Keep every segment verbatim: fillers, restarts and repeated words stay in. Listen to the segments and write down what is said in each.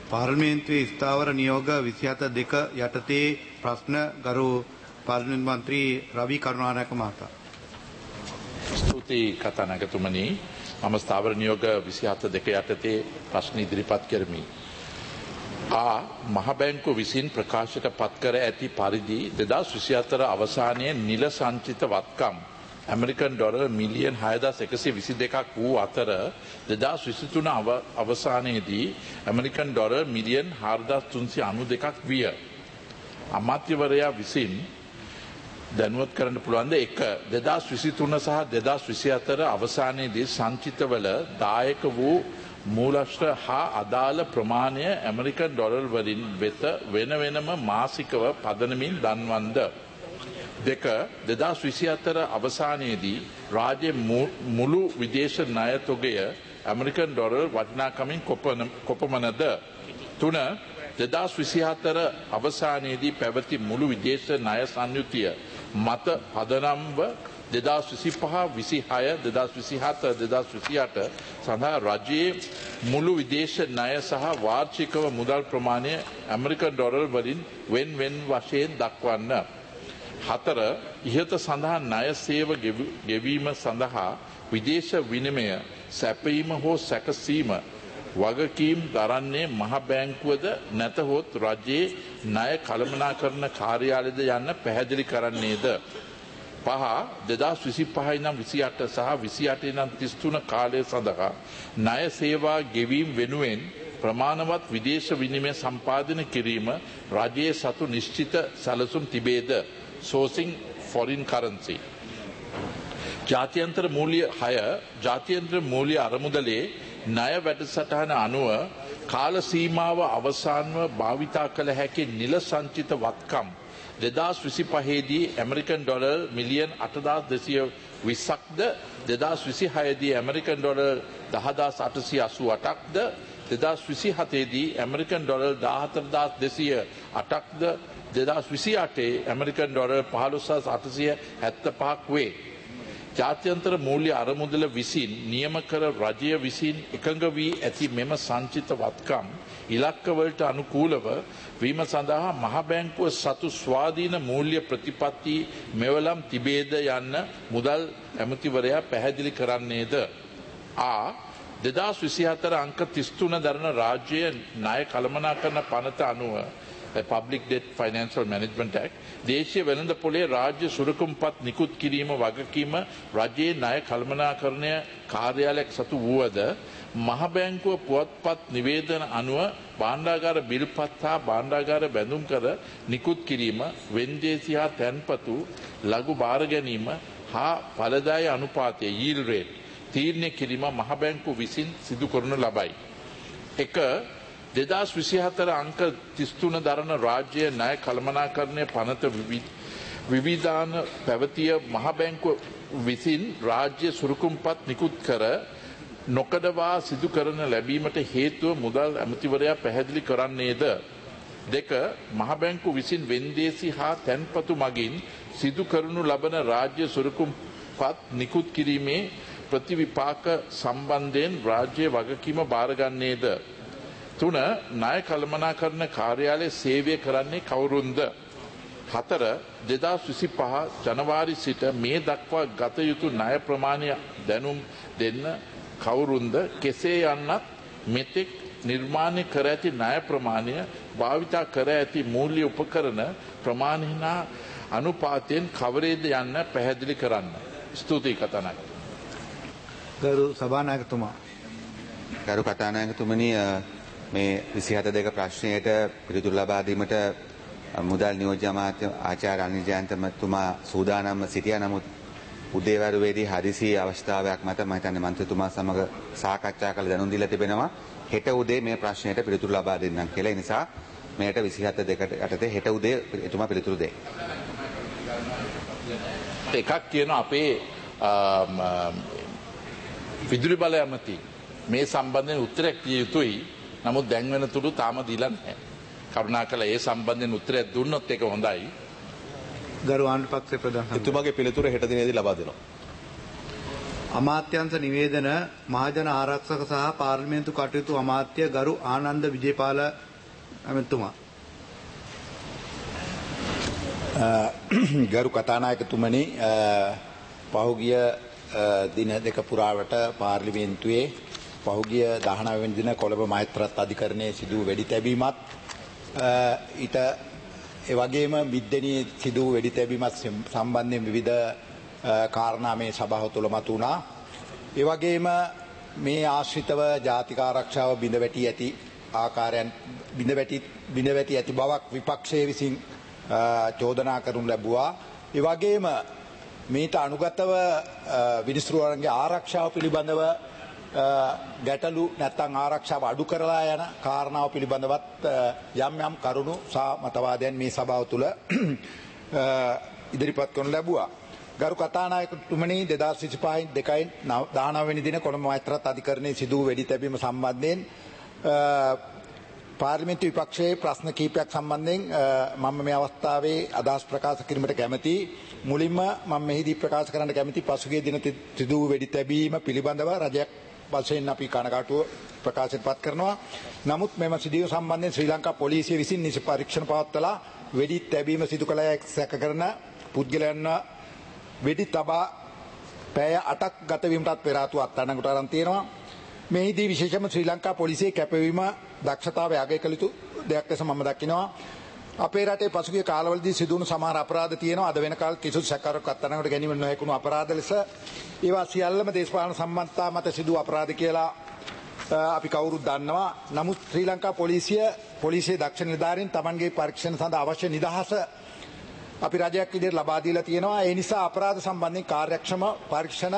පාර්ලිමේන්තුවේ ස්ථාවර නියෝග විසිහත දෙක යටතේ ප්‍රශ්න ගරු පාර්ලිමේන්තු මන්ත්‍රී රවි කරුණානායක මහතා. ස්තුතියි කතානායකතුමනි. මම ස්ථාවර නියෝග විසිහත දෙක යටතේ ප්‍රශ්න ඉදිරිපත් කරමි. ආ මහ බැංකුව විසින් ප්‍රකාශයට පත් කර ඇති පරිදි දෙදහස් විසිහතර අවසානයේ නිල සංචිත වත්කම් ඇමරිකන් ඩොලර් මිලියන් හයදහස් එකසිය විසි දෙකක් වූ අතර දෙදහස් විසිතුන අවසානයේදී ඇමරිකන් ඩොලර් මිලියන් හාරදහස් තුන්සිය අනූ දෙකක් විය. අමාත්‍යවරයා විසින් දැනුවත් කරන්න පුළුවන්ද එක දෙදහස් විසිතුන සහ දෙදහස් විසිහතර අවසානයේදී සංචිතවල දායක වූ මූලශ්‍ර හා අදාළ ප්‍රමාණය ඇමරිකන් ඩොලර් වලින් වෙත වෙන වෙනම මාසිකව පදනමින් දන්වන්ද. දෙක දෙදහස් විසිහතර අවසානයේදී රාජ්‍ය මුළු විදේශ ණය තොගය ඇමරිකන් ඩොලර් වටිනාකමින් කොපමණද. තුන දෙදහස් විසිහතර අවසානයේදී පැවති මුළු විදේශ ණය සංයුතිය මත පදනම්ව දෙදහස් විසිපහ විසිහය දෙදහස් විසිහත දෙදහස් විසිඅට සඳහා රජයේ මුළු විදේශ ණය සහ වාර්ෂිකව මුදල් ප්‍රමාණය ඇමරිකන් ඩොලර් වලින් වෙන් වෙන් වශයෙන් දක්වන්න. හතර ඉහත සඳහන් ණය සේව ගෙවීම සඳහා විදේශ විනිමය සැපයීම හෝ සැකසීම වගකීම් දරන්නේ මහ බැංකුවද නැතහොත් රජයේ ණය කළමනාකරන කාර්යාලයද යන්න පැහැදිලි කරන්නේද. පහ දෙදහස් විසිපහ ඉඳන් විසිඅට සහ විසිඅට ඉඳන් තිස්තුන කාලය සඳහා ණය සේවා ගෙවීම වෙනුවෙන් ප්‍රමාණවත් විදේශ විනිමය සම්පාදනය කිරීම රජයේ සතු නිශ්චිත සැලසුම් තිබේද. sourcing foreign currency. ජාත්‍යන්තර මූල්‍ය හය ජාත්‍යන්තර මූල්‍ය අරමුදලේ ණය වැඩසටහන අනුව කාල සීමාව අවසානව භාවිතා කළ හැකි නිල සංචිත වත්කම් දෙදහස් විසිපහේදී ඇමරිකන් ඩොලර් මිලියන් අටදහස් දෙසිය විස්සක්ද දෙදහස් විසිහයේදී ඇමරිකන් ඩොලර් දහදහස් අටසිය අසූ අටක්ද දෙදහස් විසිහතේදී ඇමරිකන් ඩොලර් දාහතරදහස් දෙසිය අටක්ද දෙදහස් විසිඅටේ ඇමරිකන් ඩොලර් පහළොස්දහස් අටසිය හැත්තෑපහක් වේ. ජාත්‍යන්තර මූල්‍ය අරමුදල විසින් නියම කර රජය විසින් එකඟ වී ඇති මෙම සංචිත වත්කම් ඉලක්කවලට අනුකූලව වීම සඳහා මහ බැංකුව සතු ස්වාධීන මූල්‍ය ප්‍රතිපත්ති මෙවලම් තිබේද යන්න මුදල් ඇමතිවරයා පැහැදිලි කරන්නේද. ආ දෙදහස් විසිහතර අංක තිස්තුන දරන රාජ්‍ය ණය කළමනාකරන පනත අනුව Public Debt Financial Management Act දේශීය වෙළඳ පොලේ රාජ්‍ය සුරකුම්පත් නිකුත් කිරීම වගකීම රජයේ ණය කළමනාකරණය කාර්යාලයක් සතු වුවද මහ බැංකුව පුවත්පත් නිවේදන අනුව භාණ්ඩාගාර බිල්පත් හා භාණ්ඩාගාර බැඳුම් කර නිකුත් කිරීම වෙන්දේසි හා තැන්පතු ලඝු බාර ගැනීම හා ඵලදායී අනුපාතය yield rate තීරණය කිරීම මහ බැංකුව විසින් සිදු කරනු ලබයි. එක දෙදහස් විසිහතර අංක තිස්තුන දරන රාජ්‍ය ණය කළමනාකරණය පනත විවිධාන පැවතිය මහ බැංකුව විසින් රාජ්‍ය සුරුකුම්පත් නිකුත් කර නොකඩවා සිදු කරන ලැබීමට හේතුව මුදල් ඇමතිවරයා පැහැදිලි කරන්නේද. දෙක මහ බැංකුව විසින් වෙන්දේසි හා තැන්පතු මගින් සිදු කරනු ලබන රාජ්‍ය සුරුකුම්පත් නිකුත් කිරීමේ ප්‍රතිවිපාක සම්බන්ධයෙන් රාජ්‍ය වගකීම බාරගන්නේද. තුන ණය කළමනාකරන කාර්යාලයේ සේවය කරන්නේ කවුරුන්ද. හතර දෙදහස් විසිපහ ජනවාරි සිට මේ දක්වා ගත යුතු ණය ප්‍රමාණය දැනුම් දෙන්න කවුරුන්ද. කෙසේ යන්නත් මෙතෙක් නිර්මාණය කර ඇති ණය ප්‍රමාණය භාවිතා කර ඇති මූල්‍ය උපකරණ ප්‍රමාණහිනා අනුපාතයෙන් කවරේද යන්න පැහැදිලි කරන්න. ස්තුතියි කතානායක. ගරු සභානායකතුමා. ගරු කතානායකතුමනි මේ විසිහත දෙක ප්‍රශ්නයට පිළිතුරු ලබා දීමට මුදල් නියෝජ්‍ය අමාත්‍ය ආචාර්ය අනිල් ජයන්තතුමා සූදානම්ව සිටියා. නමුත් උදේවරුවේදී හදිසි අවස්ථාවක් මත මම හිතන්නේ මන්ත්‍රීතුමා සමග සාකච්ඡා කළ දැනුම් දීලා තිබෙනවා හෙට උදේ මේ ප්‍රශ්නයට පිළිතුරු ලබා දෙන්නම් කියලා. ඒ නිසා මෙයට විසිහත දෙකට යටතේ හෙට උදේ එතුමා පිළිතුරු දෙයි. එකක් කියන අපේ විදුලි බල ඇමති මේ සම්බන්ධයෙන් උත්තරයක් දිය යුතුයි. නමුත් දැන් වෙනතුරු තාම දීලා නැහැ. කරුණාකරලා ඒ සම්බන්ධයෙන් උත්තරයක් දුන්නොත් ඒක හොඳයි. ගරු ආණ්ඩු පක්ෂ ප්‍රධාන එතුමාගේ පිළිතුර හෙට දිනේදී ලබා දෙනවා. අමාත්‍යංශ නිවේදන මහජන ආරක්ෂක සහ පාර්ලිමේන්තු කටයුතු අමාත්‍ය ගරු ආනන්ද විජේපාල ඇමතුමා. ගරු කතානායකතුමනි, පහුගිය දින දෙක පුරාවට පාර්ලිමේන්තුවේ පහුගිය දහනව වෙනි දින කොළඹ මහේස්ත්‍රාත් අධිකරණයේ සිදු වෙඩි තැබීමත් ඊට ඒ වගේම මිද්දෙනියේ සිදු වෙඩි තැබීමත් සම්බන්ධයෙන් විවිධ කාරණා මේ සභාව තුළ මතුවුණා. ඒ වගේම මේ ආශ්‍රිතව ජාතික ආරක්ෂාව බිඳ වැටි ඇති ආකාරයන් බිඳ වැටි බිඳ වැටි ඇති බවක් විපක්ෂයේ විසින් චෝදනා කරනු ලැබුවා. ඒ වගේම මේට අනුගතව විනිසුරුවන්ගේ ආරක්ෂාව පිළිබඳව ගැටලු නැත්නම් ආරක්ෂාව අඩු කරලා යන කාරණාව පිළිබඳවත් යම් යම් කරුණු සහ මතවාදයන් මේ සභාව තුළ ඉදිරිපත් කරනු ලැබුවා. ගරු කතානායකතුමනි, දෙදාස් විසිපහ දෙකයි දහනව වෙනි දින කොළඹ මහේස්ත්‍රාත් අධිකරණයේ සිදු වෙඩි තැබීම සම්බන්ධයෙන් පාර්ලිමේන්තු විපක්ෂයේ ප්‍රශ්න කීපයක් සම්බන්ධයෙන් මම මේ අවස්ථාවේ අදහස් ප්‍රකාශ කිරීමට කැමැතියි. මුලින්ම මම මෙහිදී ප්‍රකාශ කරන්න කැමැති පසුගිය දින සිදු වෙඩි තැබීම පිළිබඳව රජයක් වශයෙන් අපි කනගාටුව ප්‍රකාශයට පත් කරනවා. නමුත් මෙම සිදුවීම සම්බන්ධයෙන් ශ්‍රී ලංකා පොලිසිය විසින් නිසි පරීක්ෂණ පවත්වලා වෙඩි තැබීම සිදු කළ සැක කරන පුද්ගලයන් වෙඩි තබා පැය අටක් ගත වීමටත් පෙර ආතුව අත්අඩංගුවට අරන් තියෙනවා. මෙහිදී විශේෂයෙන්ම ශ්‍රී ලංකා පොලිසියේ කැපවීම දක්ෂතාවය අගය කළ යුතු දෙයක් ලෙස මම දකිනවා. අපේ රටේ පසුගිය කාලවලදී සිදුවුණු සමහර අපරාධ තියෙනවා. අද වෙනකල් කිසිදු සැකකරුවෙක් අත්අඩංගුවට ගැනීම නොහැකුණු අපරාධ ලෙස ඒවා සියල්ලම දේශපාලන සම්බන්ධතා මත සිදු අපරාධ කියලා අපි කවුරුත් දන්නවා. නමුත් ශ්‍රී ලංකා පොලිසිය පොලිසියේ දක්ෂ නිලධාරීන් Tamanගේ පරීක්ෂණ සඳහා අවශ්‍ය නිදහස අපි රජයක් විදිහට ලබා දීලා තියෙනවා. ඒ නිසා අපරාධ සම්බන්ධයෙන් කාර්යක්ෂම පරීක්ෂණ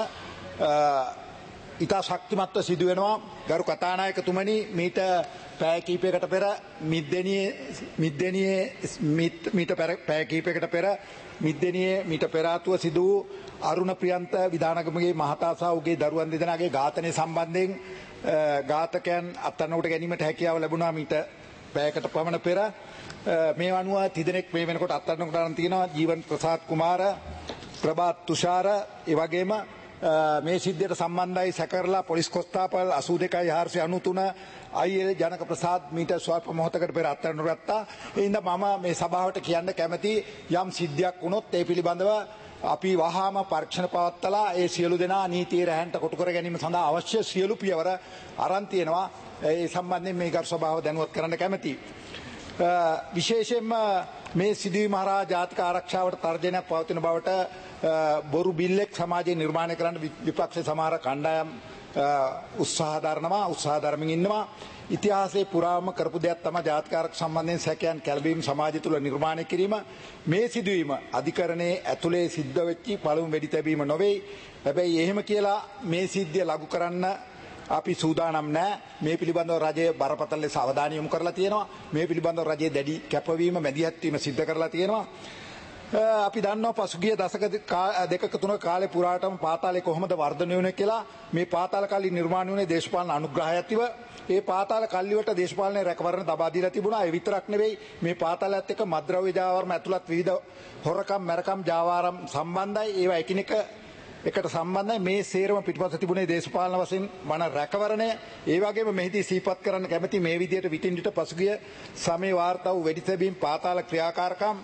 ඉතා ශක්තිමත්ව සිදු වෙනවා. ගරු කතානායකතුමනි, මීට පැය කිහිපයකට පෙර මිද්දෙනියේ මිද්දෙනියේ මීට පැය කිහිපයකට පෙර මිද්දෙනියේ මීට පෙර ආතුව සිදු වූ අරුණ ප්‍රියන්ත විධානගමගේ මහතා සහ ඔහුගේ දරුවන් දෙදෙනාගේ ඝාතනය සම්බන්ධයෙන් ඝාතකයන් අත්අඩංගුවට ගැනීමට හැකියාව ලැබුණා මීට පැයකට පමණ පෙර. මේ අනුව තිදෙනෙක් මේ වෙනකොට අත්අඩංගුවට අරන් තියෙනවා. ජීවන් ප්‍රසාද් කුමාර, ප්‍රභාත් තුෂාර, ඒ වගේම මේ සිද්ධියට සම්බන්ධයි සැකරලා පොලිස් කොස්තාපල් අසූ දෙකයි හාරසිය අනූතුන අයියේ ජනක ප්‍රසාද් මීට ස්වල්ප මොහොතකට පෙර අත්අඩංගුවට ගත්තා. ඒ හින්දා මම මේ සභාවට කියන්න කැමති, යම් සිද්ධියක් වුණොත් ඒ පිළිබඳව අපි වහාම පරීක්ෂණ පවත්වලා ඒ සියලු දෙනා නීතියේ රැහැන්ට කොටු කර ගැනීම සඳහා අවශ්‍ය සියලු පියවර අරන් තියෙනවා. ඒ සම්බන්ධයෙන් මේ ගරු සභාව දැනුවත් කරන්න කැමතියි. විශේෂයෙන්ම මේ සිදුවීම හරහා ජාතික ආරක්ෂාවට තර්ජනයක් පවතින බවට බොරු බිල්ලෙක් සමාජයේ නිර්මාණය කරන්න විපක්ෂ සමහර කණ්ඩායම් උත්සාහ දරනවා උත්සාහ දරමින් ඉන්නවා. ඉතිහාසයේ පුරාම කරපු දෙයක් තමයි ජාතික ආරක්ෂා සම්බන්ධයෙන් සැකයන් කැළඹීම් සමාජය තුළ නිර්මාණය කිරීම. මේ සිදුවීම අධිකරණයේ ඇතුලේ සිද්ධ වෙච්ච පළමු වෙඩි තැබීම නොවේ. හැබැයි එහෙම කියලා මේ සිද්ධිය ලඝු කරන්න අපි සූදානම් නැහැ. මේ පිළිබඳව රජය බරපතල ලෙස අවධානය යොමු කරලා තියෙනවා. මේ පිළිබඳව රජයේ දැඩි කැපවීම මැදිහත් වීම සිද්ධ කරලා තියෙනවා. අපි දන්නවා පසුගිය දශක දෙකක තුනක කාලේ පුරාටම පාතාලේ කොහොමද වර්ධනය වුනේ කියලා. මේ පාතාල කල්ලි නිර්මාණය වුණේ දේශපාලන අනුග්‍රහයත්ව. ඒ පාතාල කල්ලිවට දේශපාලන රැකවරණ දබා දීලා තිබුණා. ඒ විතරක් නෙවෙයි, මේ පාතාලයත් එක්ක මද්ද්‍රව්‍ය ජාවාරම ඇතුළත් විවිධ හොරකම් මැරකම් ජාවාරම් සම්බන්ධයි. ඒවා එකිනෙක එකට සම්බන්ධයි. මේ සේරම පිටපත තිබුණේ දේශපාලන වශයෙන් වන රැකවරණය. ඒ වගේම මෙහිදී සිහිපත් කරන්න කැමැති මේ විදියට විටින් විට පසුගිය සමේ වාර්තා වූ වෙඩි තැබීම් පාතාල ක්‍රියාකාරකම්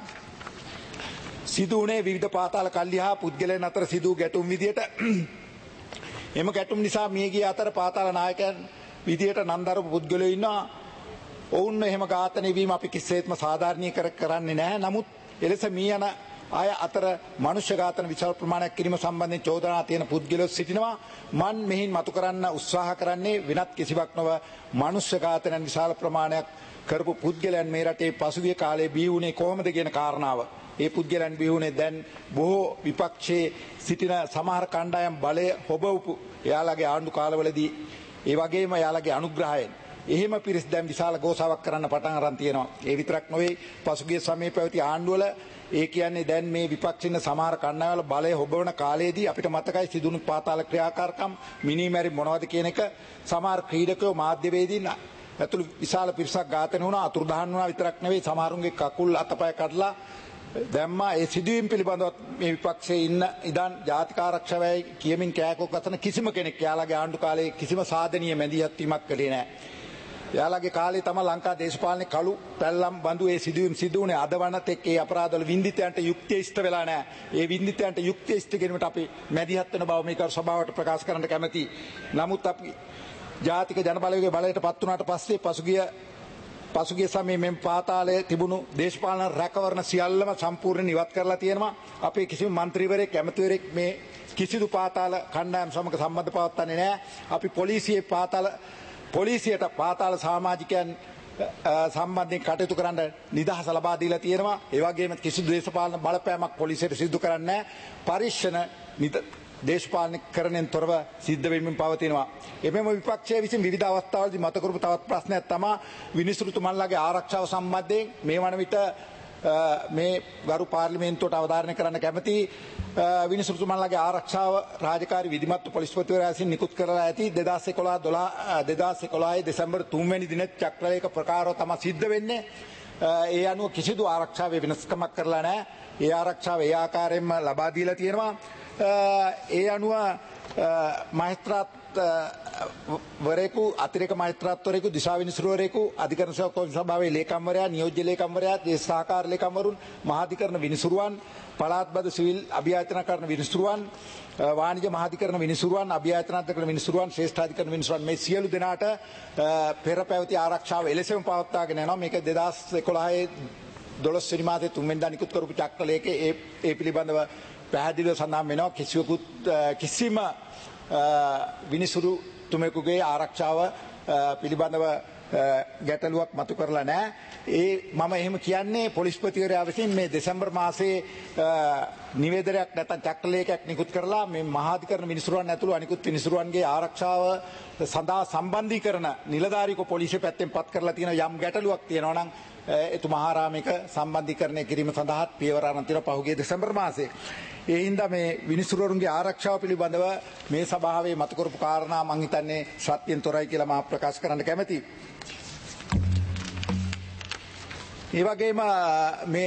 සිදු වුණේ විවිධ පාතාල කල්ලි හා පුද්ගලයන් අතර සිදු ගැටුම් විදියට. එම ගැටුම් නිසා මියගිය අතර පාතාල නායකයන් විදියට නන්දරපු පුද්ගලයෝ ඉන්නවා. ඔවුන් එහෙම ඝාතනය වීම අපි කිසිසේත්ම සාධාරණීකර කරන්නේ නැහැ. නමුත් එලෙස මිය යන අය අතර මනුෂ්‍ය ඝාතන විශාල ප්‍රමාණයක් කිරීම සම්බන්ධයෙන් චෝදනා තියෙන පුද්ගලයෝ සිටිනවා. මන් මෙහින් මතු කරන්න උත්සාහ කරන්නේ වෙනත් කිසිවක් නොව මනුෂ්‍ය ඝාතනයන් විශාල ප්‍රමාණයක් කරපු පුද්ගලයන් මේ රටේ පසුගිය කාලේ බිහි වුණේ කොහොමද කියන කාරණාව. ඒ පුද්ගලයන් බිහි වුණේ දැන් බොහෝ විපක්ෂයේ සිටින සමහර කණ්ඩායම් බලය හොබවපු එයාලගේ ආණ්ඩු කාලවලදී, ඒ වගේම එයාලගේ අනුග්‍රහයෙන් එහෙම පිරිස් දැන් විශාල ගෝසාවක් කරන්න පටන් අරන් තියෙනවා. ඒ විතරක් නොවේ, පසුගිය සමයේ පැවති ආණ්ඩුවල ඒ කියන්නේ දැන් මේ විපක්ෂින සමහර කණ්ඩායම්වල බලය හොබවන කාලයේදී අපිට මතකයි සිදුණු පාතාල ක්‍රියාකාරකම් මිනිමැරි මොනවද කියන එක. සමහර ක්‍රීඩකයෝ මාධ්‍යවේදීන් ඇතුළු විශාල පිරිසක් ඝාතනය වුණා, අතුරුදහන් වුණා. විතරක් නෙවෙයි, සමහරුන්ගේ කකුල් අතපය කඩලා දැම්මා. ඒ සිදුවීම් පිළිබඳව මේ විපක්ෂයේ ඉන්න ඉදන් ජාතික ආරක්ෂාවයි කියමින් කෑකොක් අතන කිසිම කෙනෙක් යාළගේ ආණ්ඩු කාලේ කිසිම සාධනීය මැදිහත් වීමක් කළේ නැහැ. යාළගේ කාලේ තමයි ලංකා දේශපාලනේ කළු පැල්ලම් බඳු ඒ සිදුවීම් සිදු වුණේ. අද වනතෙක් ඒ අපරාධවල වින්දිතයන්ට යුක්තිය ඉෂ්ට වෙලා නැහැ. ඒ වින්දිතයන්ට යුක්තිය ඉෂ්ට කිරීමට අපි මැදිහත් වෙන බව මේක සභාවට ප්‍රකාශ කරන්න කැමැතියි. නමුත් අපි ජාතික ජනබලවේගයේ බලයට පත් වුණාට පස්සේ පසුගිය පසුගිය සමයේ මෙම් පාතාලයේ තිබුණු දේශපාලන රැකවරණ සියල්ලම සම්පූර්ණයෙන් ඉවත් කරලා තියෙනවා. අපේ කිසිම മന്ത്രിවරයෙක් ඇමතිවරයෙක් මේ කිසිදු පාතාල කණ්ඩායම් සමග සම්බන්ධ පවත්වන්නේ නැහැ. අපි පොලිසියේ පාතාල පොලිසියට පාතාල සමාජිකයන් සම්බන්ධයෙන් කටයුතු කරන්න නිදහස ලබා දීලා තියෙනවා. ඒ වගේම කිසිදු දේශපාලන බලපෑමක් පොලිසියට සිදු කරන්නේ නැහැ. පරීක්ෂණ දේශපාලනීකරණයෙන් තොරව සිද්ධ වෙමින් පවතිනවා. එමෙම විපක්ෂයේ විසින් විවිධ අවස්ථාවලදී මත කරපු තවත් ප්‍රශ්නයක් තමයි විනිසුරුතුමන්ලාගේ ආරක්ෂාව සම්බන්ධයෙන් මේ වන විට මේ ගරු පාර්ලිමේන්තුවට අවධාරණය කරන්න කැමති විනිසුරුතුමන්ලාගේ ආරක්ෂාව රාජකාරී විධිමත් පොලිස්පතිවරයා විසින් නිකුත් කරලා ඇති දෙදාස් එකොළහ දොළහ දෙදාස් එකොළහ දෙසැම්බර් තුන් වෙනි දින චක්‍රලේඛ ප්‍රකාරව තමයි සිද්ධ වෙන්නේ. ඒ අනුව කිසිදු ආරක්ෂාවේ වෙනස්කමක් කරලා නැහැ. ඒ ආරක්ෂාව ඒ ආකාරයෙන්ම ලබා දීලා තියෙනවා. ඒ අනුව මහේස්ත්‍රාත් වරේකු අතිරේක මහේස්ත්‍රාත්වරයෙකු දිසා විනිසුරුවරයෙකු අධිකරණ සේවක සභාවේ ලේකම්වරයා නියෝජ්‍ය ලේකම්වරයා දේශ සහකාර ලේකම්වරුන් මහාධිකරණ විනිසුරුවන් පළාත්බද සිවිල් අභියාචන කරන විනිසුරුවන් වාණිජ්‍ය මහාධිකරණ විනිසුරුවන් අභියාචනාධිකරණ විනිසුරුවන් ශ්‍රේෂ්ඨාධිකරණ විනිසුරුවන් මේ සියලු දෙනාට පෙර පැවති ආරක්ෂාව එලෙසම පවත්වාගෙන යනවා. මේක දෙදාස් එකොළහ දොළොස් වෙනි මාසයේ තුන් වෙනිදා නිකුත් කරපු චක්‍රලේඛයේ ඒ ඒ පිළිබඳව පැහැදිලිව සඳහන් වෙනවා. කිසිවෙකුත් කිසිම විනිසුරු තුමෙකුගේ ආරක්ෂාව පිළිබඳව ගැටලුවක් මතු කරලා නැහැ. ඒ මම එහෙම කියන්නේ පොලිස්පතිවරයා විසින් මේ දෙසැම්බර් මාසයේ නිවේදනයක් නැත්නම් චක්‍රලේඛයක් නිකුත් කරලා මේ මහාධිකරණ විනිසුරුවන් ඇතුළු අනිකුත් විනිසුරුවන්ගේ ආරක්ෂාව සඳහා සම්බන්ධීකරණ නිලධාරීක පොලිසිය පැත්තෙන් පත් කරලා තියෙන යම් ගැටලුවක් තියෙනවා නම් එතුමා ආරාමික සම්බන්ධීකරණය කිරීම සඳහා පියවර අරන් තියෙනවා පහුගිය දෙසැම්බර් මාසයේ. ඒ හින්දා මේ විනිසුරුවරුන්ගේ ආරක්ෂාව පිළිබඳව මේ සභාවේ මතු කරපු කාරණා මම හිතන්නේ සත්‍යෙන් තොරයි කියලා මම ප්‍රකාශ කරන්න කැමැතියි. ඒ වගේම මේ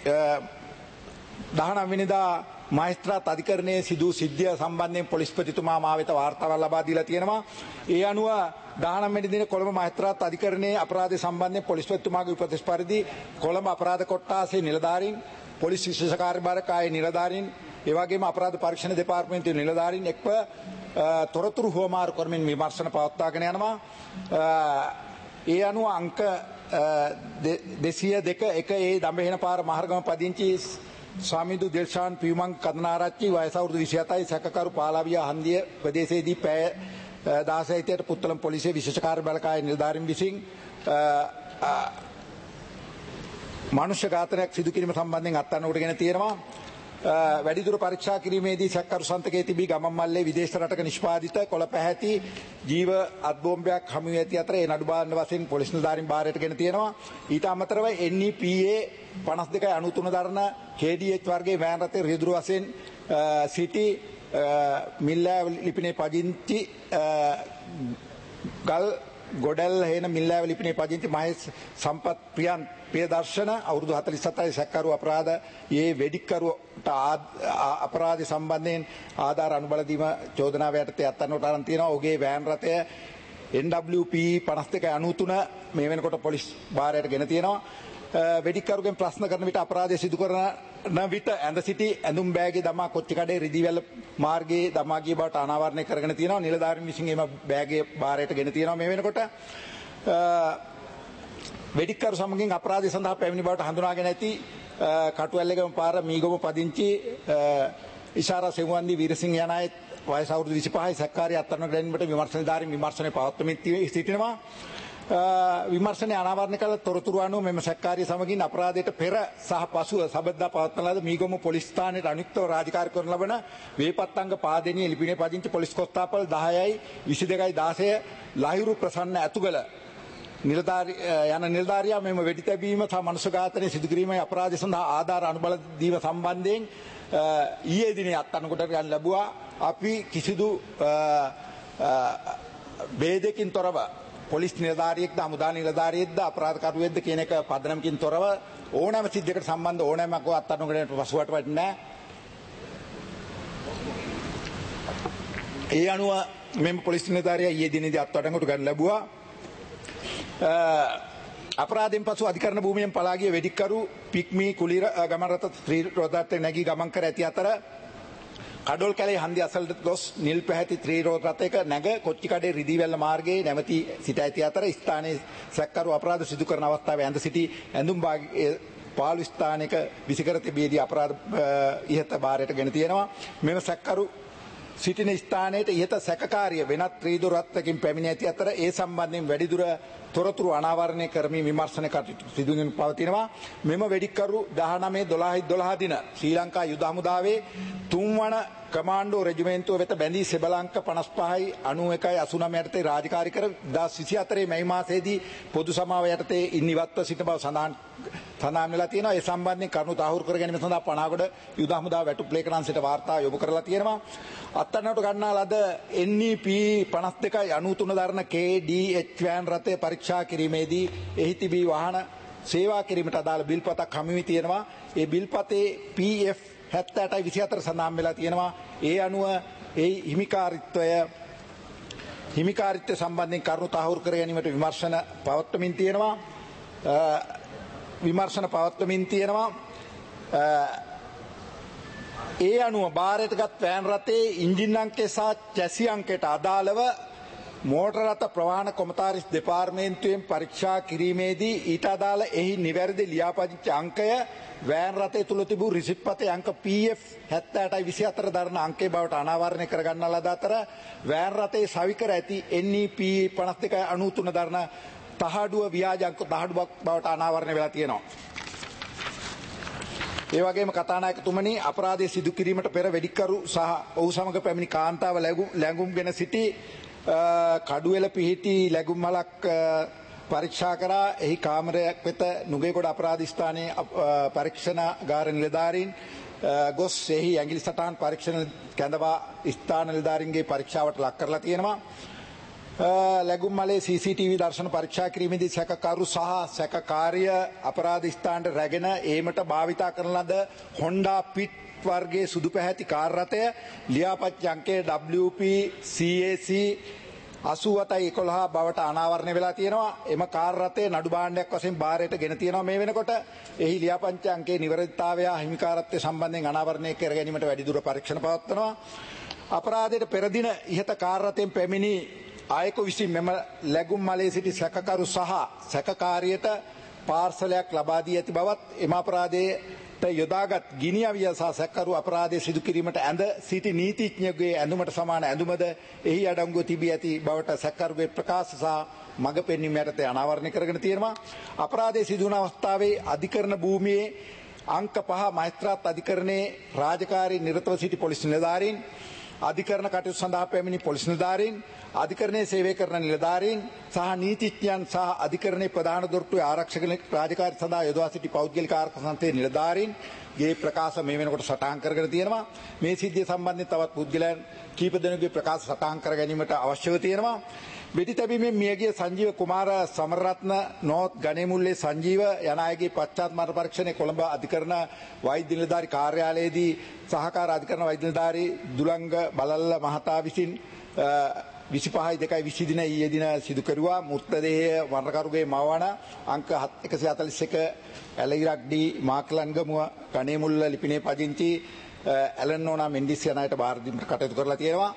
දහනව වෙනිදා මහේස්ත්‍රාත් අධිකරණයේ සිදු සිද්ධිය සම්බන්ධයෙන් පොලිස්පතිතුමා මා වෙත වාර්තාවක් ලබා දීලා තියෙනවා. ඒ අනුව දහනව වෙනි දින කොළඹ මහේස්ත්‍රාත් අධිකරණයේ අපරාධ සම්බන්ධයෙන් පොලිස්පතිතුමාගේ උපදෙස් පරිදි කොළඹ අපරාධ කොට්ටාසේ නිලධාරීන් පොලිස් විශේෂ කාර්යභාරකායේ නිලධාරීන් ඒ වගේම අපරාධ පරීක්ෂණ දෙපාර්තමේන්තුවේ නිලධාරීන් එක්ව තොරතුරු හුවමාරු කරමින් විමර්ශන පවත්වාගෙන යනවා. ඒ අනුව අංක දෙසිය දෙක එක ඒ දඹහෙන පාර මහරගම පදිංචි ස්වාමිදු දිල්ෂාන් පියුමන් කදනාරච්චි වයස අවුරුදු විසිහතයි සැකකරු පාලාවිය හන්දිය ප්‍රදේශයේදී පැය දාසයකට පුත්තලම් පොලිසිය විශේෂ කාර්යබලකායේ නිලධාරීන් විසින් මනුෂ්‍ය ඝාතනයක් සිදු කිරීම සම්බන්ධයෙන් අත්අඩංගුවට ගෙන තියෙනවා. වැඩිදුර පරීක්ෂා කිරීමේදී සැකකරු සන්තකයේ තිබී ගමන් මල්ලේ විදේශ රටක නිෂ්පාදිත කොළ පැහැති ජීව අත් බෝම්බයක් හමු වී ඇති අතර ඒ නඩු භාණ්ඩ වශයෙන් පොලිස් නිලධාරීන් භාරයට ගෙන තියෙනවා. ඊට අමතරව එන් ඊ පී ඒ පනස් දෙකයි අනූතුන දරන කේ ඩී එච් වර්ගයේ වෑන් රථයේ රියදුරු වශයෙන් සිටි මිල්ලා ලිපිනේ පදිංචි ගල් ගොඩල් හේන මිල්ලාව ලිපිනේ පදිංචි මහේෂ් සම්පත් ප්‍රියන් ප්‍රියදර්ශන අවුරුදු හතළිස් හතයි සැකකරු අපරාධ ඒ වෙඩික්කරුට අපරාධ සම්බන්ධයෙන් ආධාර අනුබල දීම චෝදනාව යටතේ අත්අඩංගුවට අරන් තියෙනවා. ඔහුගේ වෑන් රථය එන් ඩබ්ලිව් පී පනස් දෙකයි අනූතුන මේ වෙනකොට පොලිස් භාරයට ගෙන තියෙනවා. වෙඩික්කරුගෙන් ප්‍රශ්න කරන විට අපරාධය සිදු කරන විට ඇඳ සිටි ඇඳුම් බෑගේ දමා කොච්චිකඩේ රිදිවැල්ල මාර්ගයේ දමා ගිය බවට අනාවරණය කරගෙන තියෙනවා. නිලධාරීන් විසින් එම බෑගේ භාරයට ගෙන තියෙනවා. මේ වෙනකොට වෙඩික්කරු සමගින් අපරාධය සඳහා පැමිණි බවට හඳුනාගෙන ඇති කටුවැල්ලේගම පාර මීගොම පදිංචි ඉෂාරා සෙවුවන්දි වීරසිංහ යන අය වයස අවුරුදු විසිපහයි සැකකාරී අත්අඩංගුවට ගැනීමට විමර්ශනධාරීන් විමර්ශනය පවත්වමින් සිටිනවා. විමර්ශනය අනාවරණය කළ තොරතුරු අනුව මෙම සැකකාරිය සමගින් අපරාධයට පෙර සහ පසුව සබඳතා පවත්වන ලද මීගොම පොලිස් ස්ථානයට අනුයුක්තව රාජකාරී කරන ලබන වේපත්තංග පාදෙණිය ලිපිනේ පදිංචි පොලිස් කොස්තාපල් දහයයි විසි දෙකයි දාසය ලහිරු ප්‍රසන්න ඇතුගල නිලධාරී යන නිලධාරියා මෙම වෙඩි තැබීම සහ මනුෂ්‍ය ඝාතනය සිදු කිරීමේ අපරාධය සඳහා ආධාර අනුබල දීම සම්බන්ධයෙන් ඊයේ දිනේ අත්අඩංගුවට ගන්න ලැබුවා. අපි කිසිදු ભેදකින් තොරව පොලිස් නිලධාරියෙක්ද හමුදා නිලධාරියෙක්ද අපරාධකරුවෙක්ද කියන එක පදනමකින් තොරව ඕනෑම සිද්ධියකට සම්බන්ධ ඕනෑමක් අත්අඩංගුවට පසුවට වටින්නේ ඒ අනුව මෙම පොලිස් නිලධාරියා ඊයේ දිනේදී අත්අඩංගුවට ගන්න ලැබුවා. අපරාධයෙන් පසු අධිකරණ භූමියෙන් පලා ගිය වෙඩික්කරු පික්මි කුලිර ගමන් රථ ත්‍රිරෝධාර්ථ නැගී ගමන් කර ඇති අතර කඩොල් කැලේ හන්දිය අසලට ගොස් නිල් පැහැති ත්‍රිරෝධ රථයක නැග කොච්චිකඩේ රිදීවැල්ල මාර්ගයේ නැමැති සිට ඇති අතර ස්ථානයේ සැකකරු අපරාධ සිදු කරන අවස්ථාවේ ඇඳ සිටි ඇඳුම් භාගයේ පාළු ස්ථානයක විසිකර තිබියදී අපරාධ ඉහත බාරයට ගෙන තියෙනවා. මෙම සැකකරු සිටින ස්ථානයේ ඉහත සැකකාරිය වෙනත් ත්‍රිරෝධ රථයකින් පැමිණ ඇති අතර ඒ සම්බන්ධයෙන් වැඩිදුර තොරතුරු අනාවරණය කරමින් විමර්ශන කටයුතු සිදු වෙමින් පවතිනවා. මෙම වෙඩික්කරු දහනවය දොළහ දොළහ දින ශ්‍රී ලංකා යුද හමුදාවේ තුන්වන කමාන්ඩෝ රෙජිමේන්තුව වෙත බැඳී සෙබලංක පනස් පහයි අනූ එකයි අසූ නවය යටතේ රාජකාරී කර දෙදාස් විසි හතරේ මැයි මාසයේදී පොදු සමාව යටතේ ඉන් ඉවත්ව සිට බව සඳහන් සඳහන් වෙලා තියෙනවා. ඒ සම්බන්ධයෙන් කරුණු තහවුරු කර ගැනීම සඳහා පනාගොඩ යුද හමුදාව වැටුප් ලේකනාංශයට වාර්තා යොමු කරලා තියෙනවා. අත්අඩංගුවට ගන්නා ලද එන් ඊ පී පනස් දෙකයි අනූ තුන දරන කේ ඩී එච් වෑන් රථය පරීක්ෂා කිරීමේදී එහි තිබී වාහන සේවා කිරීමට අදාළ බිල්පතක් හමුවී තියෙනවා. ඒ බිල්පතේ පී එෆ් හැත්තෑ අටයි විසි හතර සඳහන් වෙලා තියෙනවා. ඒ අනුව ඒ හිමිකාරීත්වය හිමිකාරීත්වය සම්බන්ධයෙන් කරුණු තහවුරු කර ගැනීමට විමර්ශන පවත්වමින් තියෙනවා. විමර්ශන පවත්වමින් තියෙනවා. ඒ අනුව බාරයටගත් වෑන් රථයේ ඉන්ජින් අංකය සහ චැසි අංකයට අදාළව මෝටර රථ ප්‍රවාහන කොමසාරිස් දෙපාර්තමේන්තුවෙන් පරීක්ෂා කිරීමේදී ඊට අදාළ එහි නිවැරදි ලියාපදිංචි අංකය වෑන් රථය තුල තිබූ රිසිට් පතේ අංක පී එෆ් හැත්තෑ අටයි විසි හතර දරන අංකයේ බවට අනාවරණය කර ගන්නා ලද අතර වෑන් රථයේ සවිකර ඇති එන් ඊ පී පනස් දෙකයි අනූ තුන දරන තහඩුව ව්‍යාජ අංක තහඩුවක් බවට අනාවරණය වෙලා තියෙනවා. ඒ වගේම කතානායකතුමනි අපරාධය සිදු කිරීමට පෙර වෙඩික්කරු සහ ඔහු සමග පැමිණි කාන්තාව ලැඟුම්ගෙන සිටි කඩුවෙල පිහිටි ලැබුම් මලක් පරීක්ෂා කරා. එහි කාමරයක් වෙත නුගේගොඩ අපරාධ ස්ථානයේ පරීක්ෂණාගාර නිලධාරීන් ගොස් එහි ඇඟිලි සටහන් පරීක්ෂණ කැඳවා ස්ථාන නිලධාරීන්ගේ පරීක්ෂාවට ලක් කරලා තියෙනවා. ලැබුම් මලේ සී සී ටී වී දර්ශන පරීක්ෂා කිරීමේදී සැකකරු සහ සැකකාරිය අපරාධ ස්ථානට රැගෙන ඒමට භාවිතා කරන ලද හොන්ඩා පිට් වර්ගයේ සුදු පැහැති කාර් රථය ලියාපදිංචි අංකය ඩබ්ලිව් පී සී ඒ සී අසූ අටයි එකොළහ බවට අනාවරණය වෙලා තියෙනවා. එම කාර් රථය නඩු භාණ්ඩයක් වශයෙන් බාරයට ගෙන තියෙනවා. මේ වෙනකොට එහි ලියාපදිංචි අංකයේ නිවැරදිතාවය හිමිකාරත්වය සම්බන්ධයෙන් අනාවරණය කර ගැනීමට වැඩිදුර පරීක්ෂණ පවත්වනවා. අපරාධයට පෙර දින ඉහත කාර් රථයෙන් පැමිණි ආයක විසින් මෙම ලැබුම් මලේ සිටි සැකකරු සහ සැකකාරියට පාර්සලයක් ලබා දී ඇති බවත් එම අපරාධයට යොදාගත් ගිනි අවිය සහ සැකකරු අපරාධය සිදු කිරීමට ඇඳ සිටි නීතිඥයෙකුගේ ඇඳුමට සමාන ඇඳුමද එහි අඩංගුව තිබී ඇති බවට සැකකරුගේ ප්‍රකාශ සහ මඟ පෙන්වීම යටතේ අනාවරණය කරගෙන තියෙනවා. අපරාධය සිදු වන අවස්ථාවේ අධිකරණ භූමියේ අංක පහ මහේස්ත්‍රාත් අධිකරණයේ රාජකාරී නිරතව සිටි පොලිස් නිලධාරීන් අධිකරණ කටයුතු සඳහා පැමිණි පොලිස් නිලධාරීන් අධිකරණයේ සේවය කරන නිලධාරීන් සහ නීතිඥයන් සහ අධිකරණයේ ප්‍රධාන දොරටුවේ ආරක්ෂක රාජකාරී සඳහා යොදවා සිටි පෞද්ගලික ආරක්ෂක සංස්ථේ නිලධාරීන් ගේ ප්‍රකාශ මේ වෙනකොට සටහන් කරගෙන තියෙනවා. මේ සිද්ධිය සම්බන්ධයෙන් තවත් පුද්ගලයන් කීප දෙනෙකුගේ ප්‍රකාශ සටහන් කර ගැනීමට අවශ්‍යව තියෙනවා. වෙඩි තැබීමෙන් මියගිය සංජීව කුමාර සමරරත්න නොත් ගණේමුල්ලේ සංජීව යන අයගේ පශ්චාත් මරණ පරීක්ෂණයේ කොළඹ අධිකරණ වෛද්‍ය නිලධාරී කාර්යාලයේදී සහකාර අධිකරණ වෛද්‍ය නිලධාරී දුලංග බලල්ල මහතා විසින් විසිපහයි දෙකයි විසි දින ඊයේ දින සිදු කෙරුවා. මෘතදේහය වරණකරුගේ මවවන අංක එකසිය හතළිස් එක ඇලයිරක් ඩී මාක්ලන්ගමුව ගණේමුල්ල ලිපිනේ පදිංචි ඇලන්නෝනා මෙන්ඩිස් යන අයට බාර දීමට කටයුතු කරලා තියෙනවා.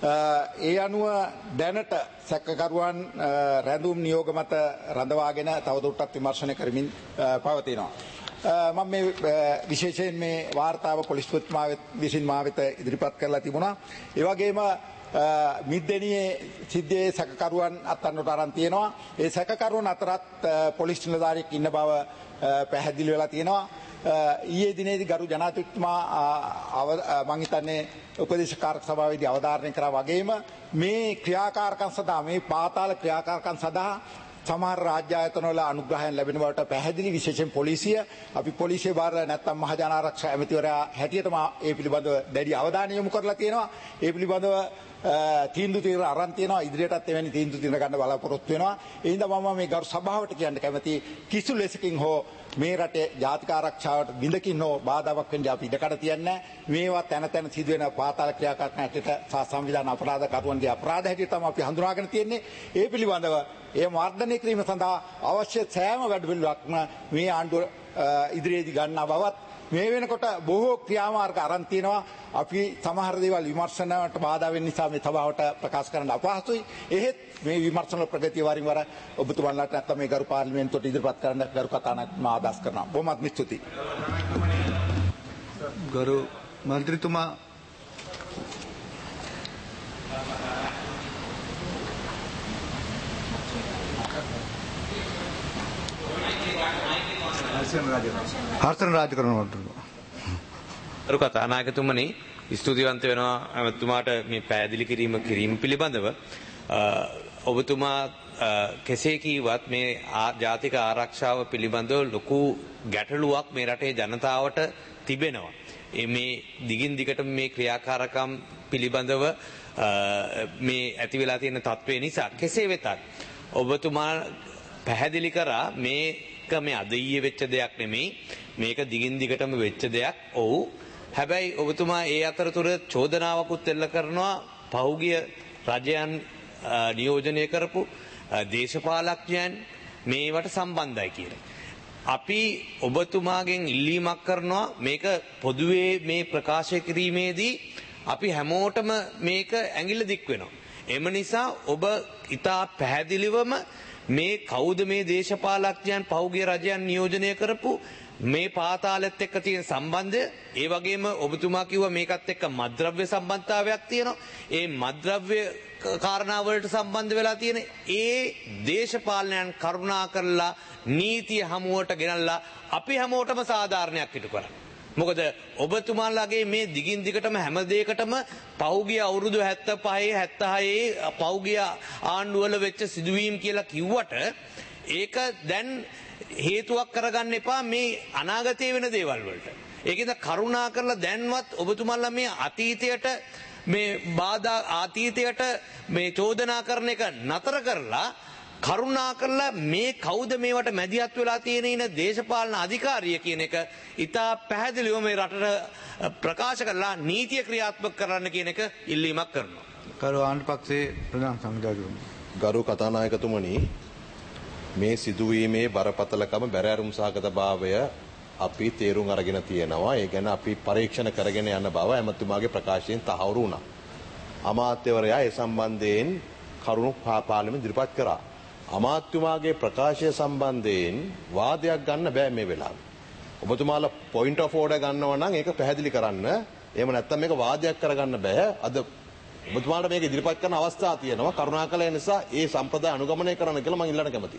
ඒ අනුව දැනට සැකකරුවන් රැඳුම් නියෝග මත රඳවාගෙන තවදුරටත් විමර්ශනය කරමින් පවතිනවා. මම මේ විශේෂයෙන් මේ වාර්තාව පොලිස්පතිතුමා විසින් මා වෙත ඉදිරිපත් කරලා තිබුණා. ඒ වගේම මිද්දෙනියේ සිද්ධියේ සැකකරුවන් අත්අඩංගුවට අරන් තියෙනවා. ඒ සැකකරුවන් අතරත් පොලිස් නිලධාරියෙක් ඉන්න බව පැහැදිලි වෙලා තියෙනවා. ඊයේ දිනේදී ගරු ජනාධිපතිතුමා මම හිතන්නේ උපදේශ කාර්ක සභාවේදී අවධාරණය කරා වගේම මේ ක්‍රියාකාරකම් සඳහා මේ පාතාල ක්‍රියාකාරකම් සඳහා සමහර රාජ්‍ය ආයතනවල අනුග්‍රහයන් ලැබෙන බවට පැහැදිලි. විශේෂයෙන් පොලිසිය අපි පොලිසිය බාර නැත්නම් මහජන ආරක්ෂා ඇමතිවරයා හැටියට ඒ පිළිබඳව දැඩි අවධානය යොමු කරලා තියෙනවා. ඒ පිළිබඳව තීන්දුව తీර අරන් තියෙනවා ඉදිරියටත් එවැනි තීන්දුව తీර ගන්න බලාපොරොත්තු වෙනවා. ඒ හින්දා මම මේ ගරු සභාවට කියන්න කැමතියි කිසි ලෙසකින් හෝ මේ රටේ ජාතික ආරක්ෂාවට බිඳකින් හෝ බාධාවක් වෙන්න අපි ඉඩකඩ තියන්නේ මේවා තැන තැන සිදුවෙන පාතාල ක්‍රියාකාරකම් හැටියට සහ සංවිධාන අපරාධ කරුවන්ගේ අපරාධ හැටියට තමයි අපි හඳුනාගෙන තියෙන්නේ. ඒ පිළිබඳව ඒ වර්ධනය කිරීම සඳහා අවශ්‍ය සෑම වැඩපිළිවෙලක්ම මේ ආණ්ඩුව ඉදිරියේදී ගන්නා බවත් මේ වෙනකොට බොහෝ ක්‍රියාමාර්ග අරන් තියෙනවා. අපි සමහර දේවල් විමර්ශනයට බාධා වෙන නිසා මේ සභාවට ප්‍රකාශ කරන්න අපහසුයි. එහෙත් මේ විමර්ශන ප්‍රගතිය වරින් වර ඔබතුමන්ලාට නැත්නම් මේ ගරු පාර්ලිමේන්තුවට ඉදිරිපත් කරන්න ගරු කතානායක මා ආදර්ශ කරනවා. බොහොමත් ස්තුතියි. ගරු මන්ත්‍රීතුමා හර්ෂණ රාජකරණ මන්ත්‍රීතුමා ගරු කතානායකතුමනි ස්තුතිවන්ත වෙනවා එතුමාට මේ පැහැදිලි කිරීම කිරීම පිළිබඳව. ඔබතුමා කෙසේ කීවත් මේ ජාතික ආරක්ෂාව පිළිබඳව ලොකු ගැටලුවක් මේ රටේ ජනතාවට තිබෙනවා. මේ දිගින් දිගට මේ ක්‍රියාකාරකම් පිළිබඳව මේ ඇති වෙලා තියෙන තත්ත්වය නිසා කෙසේ වෙතත් ඔබතුමා පැහැදිලි කරා මේක මේ අද ඊයේ වෙච්ච දෙයක් නෙමෙයි, මේක දිගින් දිගටම වෙච්ච දෙයක්. ඔව්. හැබැයි ඔබතුමා ඒ අතරතුර චෝදනාවකුත් එල්ල කරනවා පහුගිය රජයන් නියෝජනය කරපු දේශපාලඥයන් මේවට සම්බන්ධයි කියලා. අපි ඔබතුමාගෙන් ඉල්ලීමක් කරනවා මේක පොදුවේ මේ ප්‍රකාශ කිරීමේදී අපි හැමෝටම මේක ඇඟිල්ල දික් වෙනවා. එම නිසා ඔබ ඉතා පැහැදිලිවම මේ කවුද මේ දේශපාලඥයන් පහුගිය රජයන් නියෝජනය කරපු මේ පාතාලෙත් එක්ක තියෙන සම්බන්ධය, ඒ වගේම ඔබතුමා කිව්වා මේකත් එක්ක මද්ද්‍රව්‍ය සම්බන්ධතාවයක් තියෙනවා. ඒ මද්ද්‍රව්‍ය කාරණාවලට සම්බන්ධ වෙලා තියෙන ඒ දේශපාලනයන් කරුණා කරලා නීතිය හමුවට ගෙනල්ලා අපි හැමෝටම සාධාරණයක් ඉටු කරා. මොකද ඔබතුමාලාගේ මේ දිගින් දිගටම හැම දෙයකටම පහුගිය අවුරුදු හැත්තපහේ හැත්තහයේ පහුගිය ආණ්ඩුවල වෙච්ච සිදුවීම් කියලා කිව්වට ඒක දැන් හේතුවක් කරගන්න එපා මේ අනාගතයේ වෙන දේවල් වලට. ඒකෙන්ද කරුණා කරලා දැන්වත් ඔබතුමාලා මේ අතීතයට මේ බාධා අතීතයට මේ චෝදනා කරන එක නතර කරලා කරුණා කරලා මේ කවුද මේවට මැදිහත් වෙලා තියෙන ඉන දේශපාලන අධිකාරිය කියන එක ඉතා පැහැදිලිව මේ රටට ප්‍රකාශ කරලා නීතිය ක්‍රියාත්මක කරන්න කියන එක ඉල්ලීමක් කරනවා. ගරු ආණ්ඩු පක්ෂයේ ප්‍රධාන සංවිධායකතුමනි, ගරු කතානායකතුමනි, මේ සිදුවීමේ බරපතලකම බැරෑරුම් සහගත භාවය අපි තේරුම් අරගෙන තියෙනවා. ඒ ගැන අපි පරීක්ෂණ කරගෙන යන බව ඇමතුමාගේ ප්‍රකාශයෙන් තහවුරු වුණා. අමාත්‍යවරයා ඒ සම්බන්ධයෙන් කරුණු පාර්ලිමේන්තුවට ඉදිරිපත් කරා. අමාත්‍යමාගේ ප්‍රකාශය සම්බන්ධයෙන් වාදයක් ගන්න බෑ මේ වෙලාවේ. ඔබතුමාලා පොයින්ට් ඔෆ් ඕඩර් ගන්නවා නම් ඒක පැහැදිලි කරන්න. එහෙම නැත්නම් මේක වාදයක් කරගන්න බෑ. අද ඔබතුමාට මේක ඉදිරිපත් කරන අවස්ථාවක් තියෙනවා. කරුණාකරලා නිසා ඒ සම්ප්‍රදාය අනුගමනය කරන්න කියලා මම ඉල්ලන්න කැමතියි.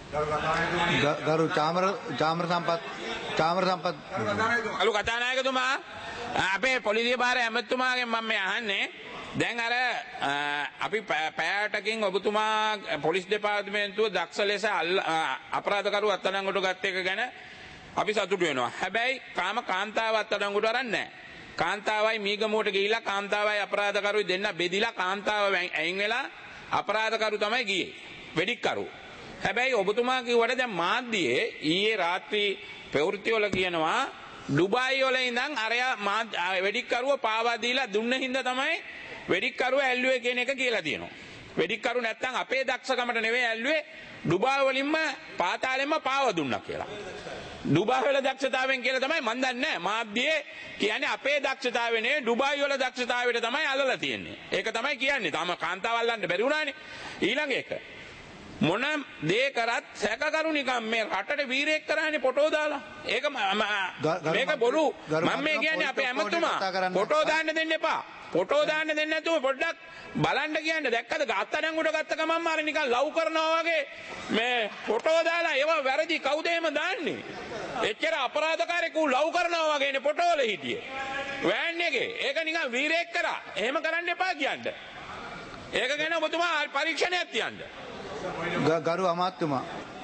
ගරු චාමර චාමර සම්පත් චාමර සම්පත් අලු කතානායකතුමා, අපේ පොලිසිය භාර ඇමතුමාගෙන් මම මේ අහන්නේ දැන් අර අපි පැයටකින් ඔබතුමා පොලිස් දෙපාර්තමේන්තුව දක්ෂ ලෙස අපරාධකරු අත්අඩංගුවට ගත්ත එක ගැන අපි සතුටු වෙනවා. හැබැයි කාම කාන්තාව අත්අඩංගුවට අරන් නැහැ. කාන්තාවයි මීගමුවට ගිහිල්ලා කාන්තාවයි අපරාධකරුයි දෙන්න බෙදිලා කාන්තාව ඇයින් වෙලා අපරාධකරු තමයි ගියේ. වෙඩික්කරු. හැබැයි ඔබතුමා කිව්වට දැන් මාධ්‍යයේ ඊයේ රාත්‍රී ප්‍රවෘත්ති වල කියනවා ඩුබායි වල ඉඳන් අරයා වෙඩික්කරුව පාවා දීලා දුන්න හින්දා තමයි වෙඩික්කරුව ඇල්ලුවේ කියන එක කියලා තියෙනවා. වෙඩික්කරු නැත්තම් අපේ දක්ෂකමට නෙවෙයි ඇල්ලුවේ, ඩුබායි වලින්ම පාතාලෙන්ම පාව දුන්නා කියලා. ඩුබායි වල දක්ෂතාවයෙන් කියලා තමයි මන් දන්නේ නැහැ. මාධ්‍යයේ කියන්නේ අපේ දක්ෂතාවය නෙවෙයි ඩුබායි වල දක්ෂතාවයට තමයි අල්ලලා තියෙන්නේ. ඒක තමයි කියන්නේ. තාම කාන්තාව අල්ලන්න බැරි වුණානේ. ඊළඟ එක මොන දේ කරත් සැකකරු නිකම් මේ රටට වීරයෙක් කරානේ ෆොටෝ දාලා. ඒක මේක බොරු. මම මේ කියන්නේ අපේ ඇමතුමා ෆොටෝ දාන්න දෙන්න එපා. ෆොටෝ දාන්න දෙන්නේ නැතුව පොඩ්ඩක් බලන්න කියන්නේ. දැක්කද අත්අඩංගුවට ගත්ත ගමන්ම අර නිකන් ලව් කරනවා වගේ මේ ෆොටෝ දාලා ඒවා වැරදි. කවුද එහෙම දාන්නේ? එච්චර අපරාධකාරයෙකු ලව් කරනවා වගේනේ ෆොටෝ වල හිටියේ වෑන් එකේ. ඒක නිකන් වීරයෙක් කරා. එහෙම කරන්න එපා කියන්නේ. ඒක ගැන ඔබතුමා පරීක්ෂණයක් තියන්න. ගරු අමාත්‍යතුමා,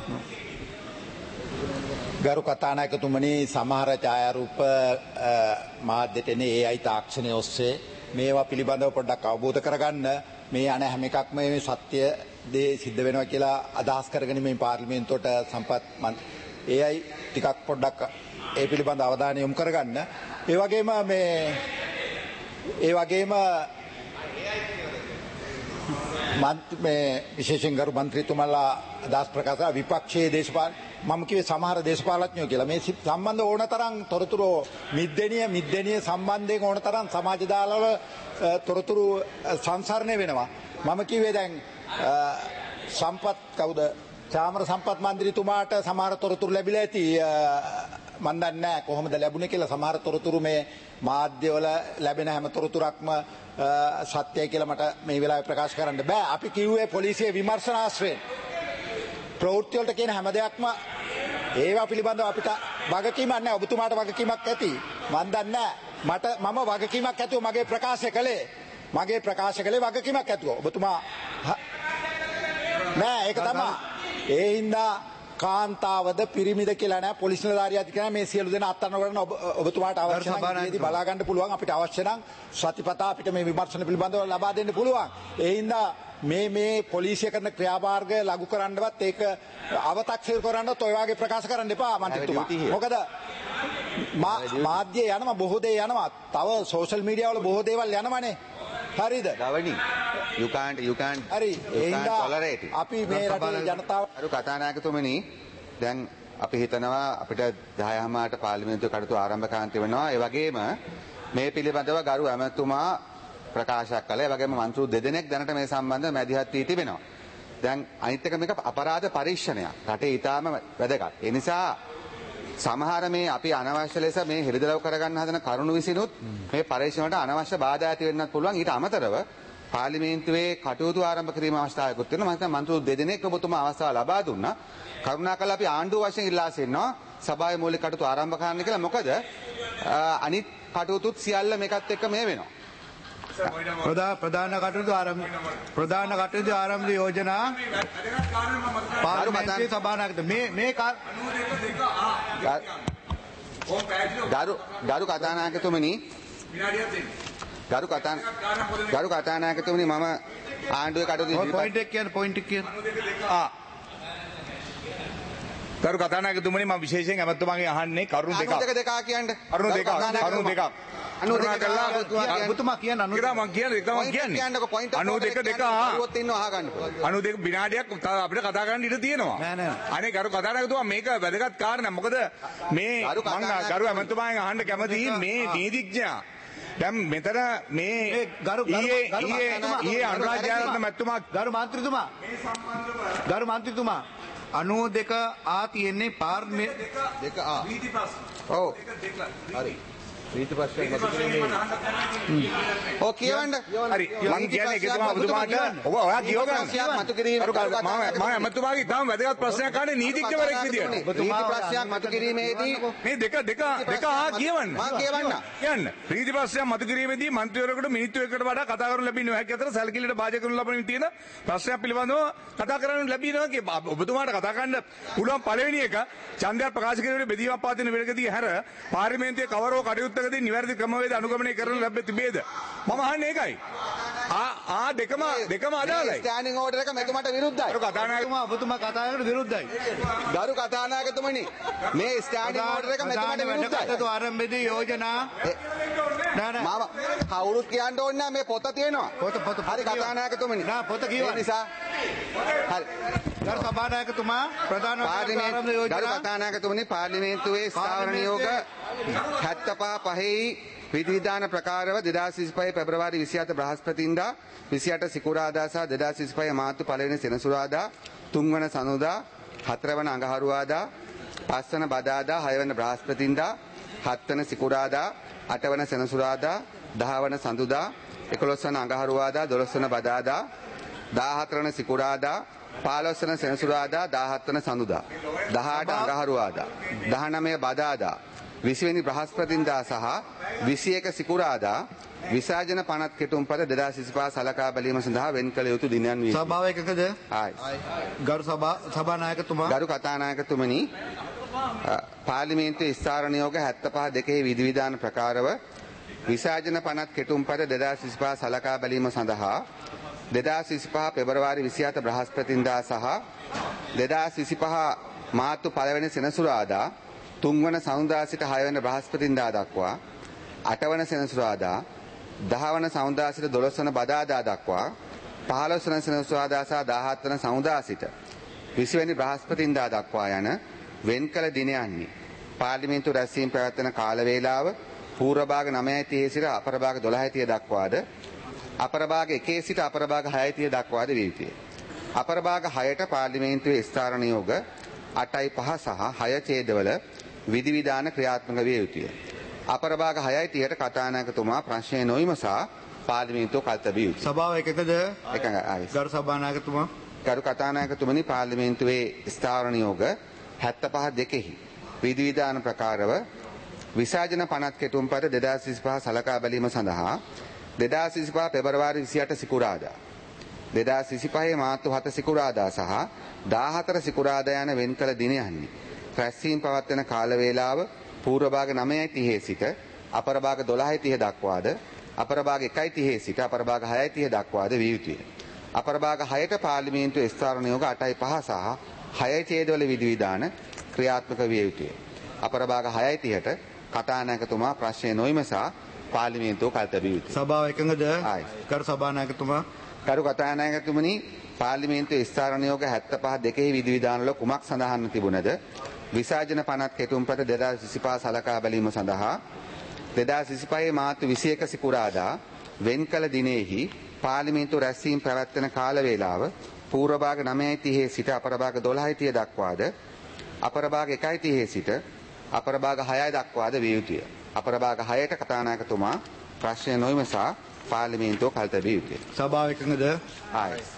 ගරු කතානායකතුමනි, සමහර ඡායාරූප මාධ්‍යට එන්නේ ඒ අයි තාක්ෂණය ඔස්සේ මේවා පිළිබඳව පොඩ්ඩක් අවබෝධ කරගන්න මේ අන හැම එකක්ම මේ සත්‍ය දේ සිද්ධ වෙනවා කියලා අදහස් කරගෙන මේ පාර්ලිමේන්තුවට සම්පත් ඒයි ටිකක් පොඩ්ඩක් ඒ පිළිබඳ අවධානය යොමු කරගන්න. ඒ වගේම මේ ඒ වගේම මේ විශේෂයෙන් ගරු මන්ත්‍රීතුමාලා අදහස් ප්‍රකාශ කළා විපක්ෂයේ දේශපාලන මම කිව්වේ සමහර දේශපාලඥයෝ කියලා මේ සම්බන්ධ ඕන තරම් තොරතුරු මිද්දෙනිය මිද්දෙනිය සම්බන්ධයෙන් ඕන තරම් සමාජ දාලවල තොරතුරු සංසරණය වෙනවා. මම කිව්වේ දැන් සම්පත් කවුද චාමර සම්පත් මන්ත්‍රීතුමාට සමහර තොරතුරු ලැබිලා ඇති මම දන්නේ නැහැ කොහොමද ලැබුණේ කියලා. සමහර තොරතුරු මේ මාධ්‍යවල ලැබෙන හැම තොරතුරක්ම සත්‍යයි කියලා මට මේ වෙලාවේ ප්‍රකාශ කරන්න බෑ. අපි කිව්වේ පොලිසිය විමර්ශනාශ්‍රයෙන් ප්‍රවෘත්ති වලට කියන හැම දෙයක්ම ඒවා පිළිබඳව අපිට වගකීමක් නැහැ. ඔබතුමාට වගකීමක් ඇති. මම දන්නේ මට මම වගකීමක් ඇතුව මගේ ප්‍රකාශය කළේ මගේ ප්‍රකාශ කළේ වගකීමක් ඇතුව. ඔබතුමා නෑ ඒක තමයි. ඒ හින්දා කාන්තාවද පිරිමිද කියලා නෑ පොලිස් නිලධාරියාද කියලා මේ සියලු දෙනා අත්අඩංගුවට ගන්න ඔබතුමාට අවශ්‍ය නම් ඉතින් බලා ගන්න පුළුවන්. අපිට අවශ්‍ය නම් සතිපතා අපිට මේ විමර්ශන පිළිබඳව ලබා දෙන්න පුළුවන්. ඒ හින්දා මේ මේ පොලිසිය කරන ක්‍රියාමාර්ග ලඝු කරන්නවත් ඒක අව탁සිරු කරන්නවත් ඔය වගේ ප්‍රකාශ කරන්න එපා මන්ත්‍රීතුමා. මොකද මාධ්‍ය යනවා බොහෝ දේ යනවා. තව සෝෂල් මීඩියා වල බොහෝ දේවල් යනවනේ. හරිද? ගවණි you can't you can't හරි you can't tolerate it. අපි මේ රටේ ජනතාව අර කතානායකතුමනි දැන් අපි හිතනවා අපිට දහයමාට පාර්ලිමේන්තුවේ කටයුතු ආරම්භ කරන්න වෙනවා. ඒ වගේම මේ පිළිබඳව ගරු ඇමතුමා ප්‍රකාශයක් කළා. ඒ වගේම මන්ත්‍රී දෙදෙනෙක් දැනට මේ සම්බන්ධව මැදිහත් වී තිබෙනවා. දැන් අනිත් එක මේක අපරාධ පරීක්ෂණයක්. රටේ ඊටාම වැදගත්. ඒ නිසා සමහර මේ අපි අනවශ්‍ය ලෙස මේ හෙළිදරව් කරගන්න හදන කරුණු විසිනුත් මේ පරීක්ෂණයට අනවශ්‍ය බාධා ඇති වෙන්නත් පුළුවන්. ඊට අමතරව පාර්ලිමේන්තුවේ කටයුතු ආරම්භ කිරීම අවස්ථාවකුත් වෙනවා. මම හිතනවා මන්ත්‍රී දෙදෙනෙක් ඔබතුමා අවස්ථාව ලබා දුන්නා. කරුණාකරලා අපි ආණ්ඩුව වශයෙන් ඉල්ලා සිටිනවා සභාවේ මූලික කටයුතු ආරම්භ කරන්න කියලා. මොකද අනිත් කටයුතුත් සියල්ල මේකත් එක්ක මේ වෙනවා. ප්‍රධාන කටයුතු ආරම්භ ප්‍රධාන කටයුතු ආරම්භ යෝජනා පාර්ලිමේන්තුවේ සභානායකද මේ මේ ගරු ගරු කතානායකතුමනි ගරු කතා ගරු කතානායකතුමනි මම ආණ්ඩුවේ කටයුතු පොයින්ට් එක කියන්න පොයින්ට් එක කියන්න ආ ගරු කතානායකතුමනි මම විශේෂයෙන් ඇමතුමාගෙන් අහන්නේ කරුණු දෙකක් දෙක දෙක කියන්න කරුණු දෙකක් කරුණු දෙකක් ඔබතුමා කියන්න අනුර මම කියන්නේ ඒක මම කියන්නේ අනූ දෙක දෙක කරුවොත් ඉන්නව අහගන්න අනූ දෙක විනාඩියක් අපිට කතා කරන්න ඉඩ තියෙනවා අනේ ගරු කතානායකතුමා මේක වැදගත් කාරණා මොකද මේ මම ගරු ඇමතුමාගෙන් අහන්න කැමතියි මේ නීතිඥයා දැන් මෙතන මේ ඊයේ ඊයේ ඊයේ අනුරාධපුර මැතිතුමා ගරු මන්ත්‍රීතුමා ගරු මන්ත්‍රීතුමා අනූ දෙක ආ තියෙන්නේ පාර්ලිමේන්තු දෙක ආ නීති ප්‍රශ්න ඔව් හරි නීති ප්‍රශ්නයක් මත කිරීමේ ඔව් කියවන්න හරි මම කියන්නේ ඒක තමයි ඔබතුමාට ඔබ ඔයා කියව ගන්න මතු කිරීම මම මම ඇමතුමාගේ ඉතාම වැදගත් ප්‍රශ්නයක් අහන්නේ නීතිඥවරයෙක් විදියට නීති ප්‍රශ්නයක් මතු කිරීමේදී මේ දෙක දෙක දෙක ආ කියවන්න මම කියවන්න කියන්න නීති ප්‍රශ්නයක් මතු කිරීමේදී මන්ත්‍රීවරයෙකුට මිනිත්තු එකකට වඩා කතා කරන්න ලැබෙන්නේ නැහැ අතර සැලකිලිට භාජනය කරන ලබන තියෙන ප්‍රශ්නයක් පිළිබඳව කතා කරන්න ලැබෙනවා කිය ඔබතුමාට කතා කරන්න පුළුවන් පළවෙනි එක ඡන්දයක් ප්‍රකාශ කිරීමේ බෙදීමක් පාදින වෙලකදී හැර පාර්ලිමේන්තුවේ කවරෝ කටයුත්තකදී නිවැරදි ක්‍රමවේද අනුගමනය කරන්න ලැබෙ තිබේද මම අහන්නේ ඒකයි ආ ආ දෙකම දෙකම අදාළයි ස්ටෑන්ඩින් ඕඩර් එක මෙතුමාට විරුද්ධයි ගරු කතානායකතුමා ඔබතුමා කතා කරනට විරුද්ධයි ගරු කතානායකතුමනි මේ ස්ටෑන්ඩින් ඕඩර් එක මෙතුමාට විරුද්ධයි කටයුතු ආරම්භයේදී යෝජනා නෑ නෑ මම කවුරුත් කියන්න ඕනේ නෑ මේ පොත තියෙනවා පොත පොත හරි කතානායකතුමනි නෑ පොත කියවන්න ඒ නිසා හරි ගරු සභානායකතුමා ප්‍රධාන පාර්ලිමේන්තු ගරු කතානායකතුමනි පාර්ලිමේන්තුවේ ස්ථාවර නියෝග හැත්තෑ පහ පහේ විධිවිධාන ප්‍රකාරව දෙදාස් විසිපහ පෙබරවාරි විසිහත බ්‍රහස්පතින්දා විසිඅට සිකුරාදා සහ දෙදාස් විසිපහ මාර්තු පළවෙනි සෙනසුරාදා තුන්වන සඳුදා හතරවන අඟහරුවාදා පස්වන බදාදා හයවන බ්‍රහස්පතින්දා හත්වන සිකුරාදා අටවන සෙනසුරාදා දහවන සඳුදා එකොළොස්වන අඟහරුවාදා දොළොස්වන බදාදා දාහතරවන සිකුරාදා පහළොස්වන සෙනසුරාදා දාහත්වන සඳුදා දහඅට අඟහරුවාදා දහනවය බදාදා විසිවෙනි බ්‍රහස්පතින්දා සහ විසිඑක සිකුරාදා විසර්ජන පනත් කෙටුම්පත දෙදාස් විසිපහ සලකා බැලීම සඳහා වෙන් කළ යුතු දිනයන් වේ. සභාව එකකද? ආයි. ගරු සභා සභානායකතුමා ගරු කතානායකතුමනි පාර්ලිමේන්තුවේ ස්ථාවර නියෝග හැත්තෑ පහ දෙකේ විධිවිධාන ප්‍රකාරව විසර්ජන පනත් කෙටුම්පත දෙදාස් විසිපහ සලකා බැලීම සඳහා දෙදාස් විසිපහ පෙබරවාරි විසිහත බ්‍රහස්පතින්දා සහ දෙදාස් විසිපහ මාර්තු පළවෙනි සෙනසුරාදා තුන්වන සවුන්දා සිට හයවන බ්‍රහස්පතින්දා දක්වා අටවන සෙනසුරාදා දහවන සවුන්දා සිට දොළොස්වන බදාදා දක්වා පහළොස්වන සෙනසුරාදා සහ දාහත්වන සවුන්දා සිට විසිවැනි බ්‍රහස්පතින්දා දක්වා යන වෙන්කල දිනයන්හි පාර්ලිමේන්තු රැස්වීම පැවැත්වෙන කාල වේලාව පූර්ව භාග නවය තිහේ සිට අපර භාග දොළහ තිහ දක්වාද අපර භාග එකේ සිට අපර භාග හය තිහ දක්වාද විය යුතුය. අපර භාග හයට පාර්ලිමේන්තුවේ ස්ථාර නියෝග අටයි පහ සහ හය ඡේදවල විධි විධාන ක්‍රියාත්මක විය යුතුය. අපර භාග හයයි තිහට කතානායකතුමා ප්‍රශ්නය නොවිමසා පාර්ලිමේන්තුව කල්තැබිය යුතුය. සභාව එකකද එකඟයි. ගරු සභානායකතුමා ගරු කතානායකතුමනි පාර්ලිමේන්තුවේ ස්ථාර නියෝග හැත්තෑ පහ දෙකෙහි විධි විධාන ප්‍රකාරව විසර්ජන පනත් කෙටුම්පත දෙදාස් විසිපහ සලකා බැලීම සඳහා දෙදාස් විසිපහ පෙබරවාරි විසිඅට සිකුරාදා දෙදාස් විසිපහේ මාර්තු හත සිකුරාදා සහ දාහතර සිකුරාදා යන වෙන්කල දිනයන්හි රැස්වීම පවත්වන කාල වේලාව පූර්ව භාග නවයයි තිහේ සිට අපර භාග දොළහයි තිහ දක්වාද අපර භාග එකයි තිහේ සිට අපර භාග හයයි තිහ දක්වාද විය යුතුය. අපර භාග හයට පාර්ලිමේන්තුවේ ස්ථාර නියෝග අටයි පහ සහ හයයි ඡේදවල විධි විධාන ක්‍රියාත්මක විය යුතුය. අපර භාග හයයි තිහට කතානායකතුමා ප්‍රශ්නය නොවිමසා පාර්ලිමේන්තුව කල්තැබිය යුතුය. සභාව එකඟද ගරු සභානායකතුමා ගරු කතානායකතුමනි පාර්ලිමේන්තුවේ ස්ථාර නියෝග හැත්තෑ පහ දෙකෙහි විධි විධානවල කුමක් සඳහන්ව තිබුණද විසර්ජන පනත් කෙටුම්පත දෙදාස් විසිපහ සලකා බැලීම සඳහා දෙදාස් විසිපහේ මාර්තු විසිඑක සිකුරාදා වෙන්කල දිනෙහි පාර්ලිමේන්තුව රැස්වීම පැවැත්වෙන කාල වේලාව පූර්ව භාග නවයයි තිහේ සිට අපර භාග දොළහයි තිහ දක්වාද අපර භාග එකයි තිහේ සිට අපර භාග හයයි දක්වාද විය යුතුය. අපර භාග හයට කතානායකතුමා ප්‍රශ්නය නොවිමසා පාර්ලිමේන්තුව කල්තැබිය යුතුය. සභාව එකඟද? ආයි